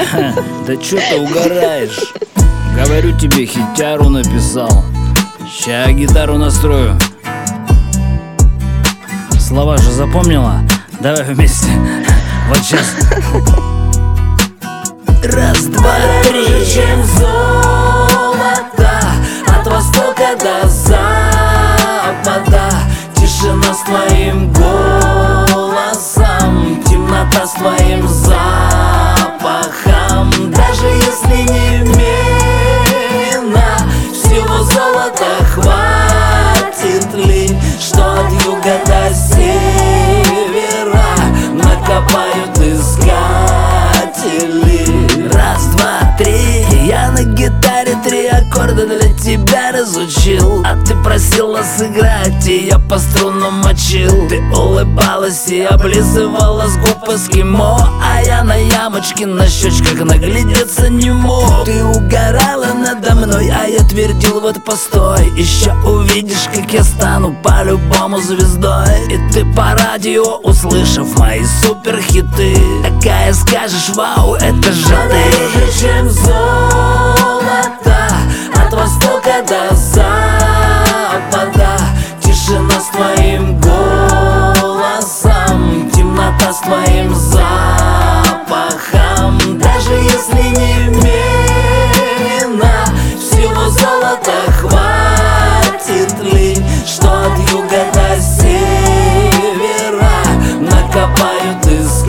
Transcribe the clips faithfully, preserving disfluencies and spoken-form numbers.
Да чё ты угораешь? Говорю тебе, хитяру написал. Ща я гитару настрою. Слова же запомнила? Давай вместе. Вот сейчас. Раз, два, три. Чем золото от востока до запада. Тишина с твоим голосом, темнота с твоим запахом. Даже если не мина, всего золота хватит ли, что от юга до севера накопают искатели. Раз, два, три. Я на гитаре три аккорда для тебя разучил, а ты просила сыграть, и я по струнам мочил. Ты улыбалась и облизывала с губ эскимо, а я на ямочке на щечках наглядеться не мог. Ты угорала надо мной, а я твердил: вот постой, еще увидишь, как я стану по-любому звездой. И ты по радио, услышав мои суперхиты, такая скажешь: вау, это же ты. Дороже, чем золото от востока до запада. Тишина с твоим голосом, темнота с твоим запахом. Даже если не мина, всего золота хватит ли, что от юга до севера накопают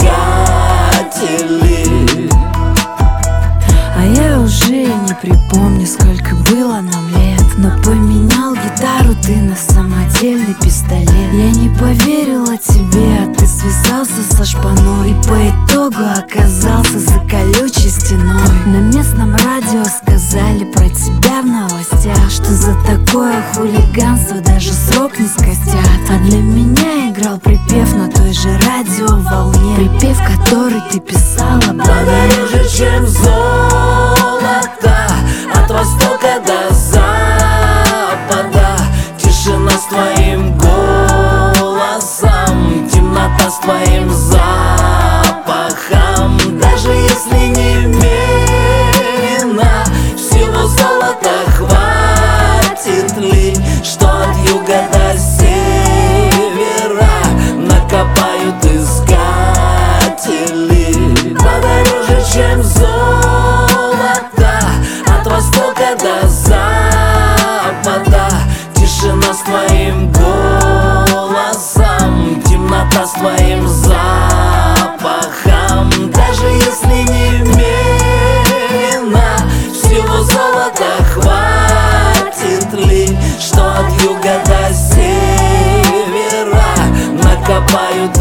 искатели. А я уже не припомню, сколько было нам лет, но поменял гитару ты на самодельный пистолет. Я не поверила тебе, а ты связался со шпаной, и по итогу оказался за колючей стеной. На местном радио сказали про тебя в новостях, что за такое хулиганство даже срок не скостят. А для меня играл припев на той же радиоволне, припев, который ты писала обо мне. Дороже, чем золото от востока до запада. Тишина с твоим голосом, темнота с твоим запахом. Даже если не мина, всего золота хватит ли, что от юга до севера накопают искатели. Подороже, чем золото от востока до запада. Тишина с твоим голосом, темнота с твоим запахом. Даже если не мина, всего золота хватит ли, что от юга до севера накопают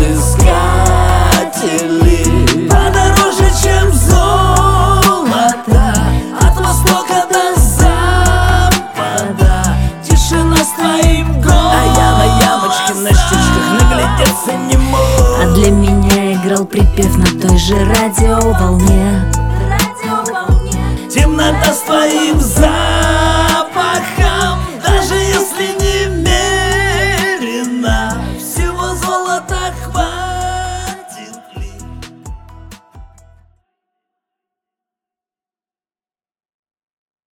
искатели. Подороже, чем золото от востока до запада. Тишина с твоим голосом, А я на ямочке на щечках наглядеться не мог. А для меня играл припев на той же радиоволне,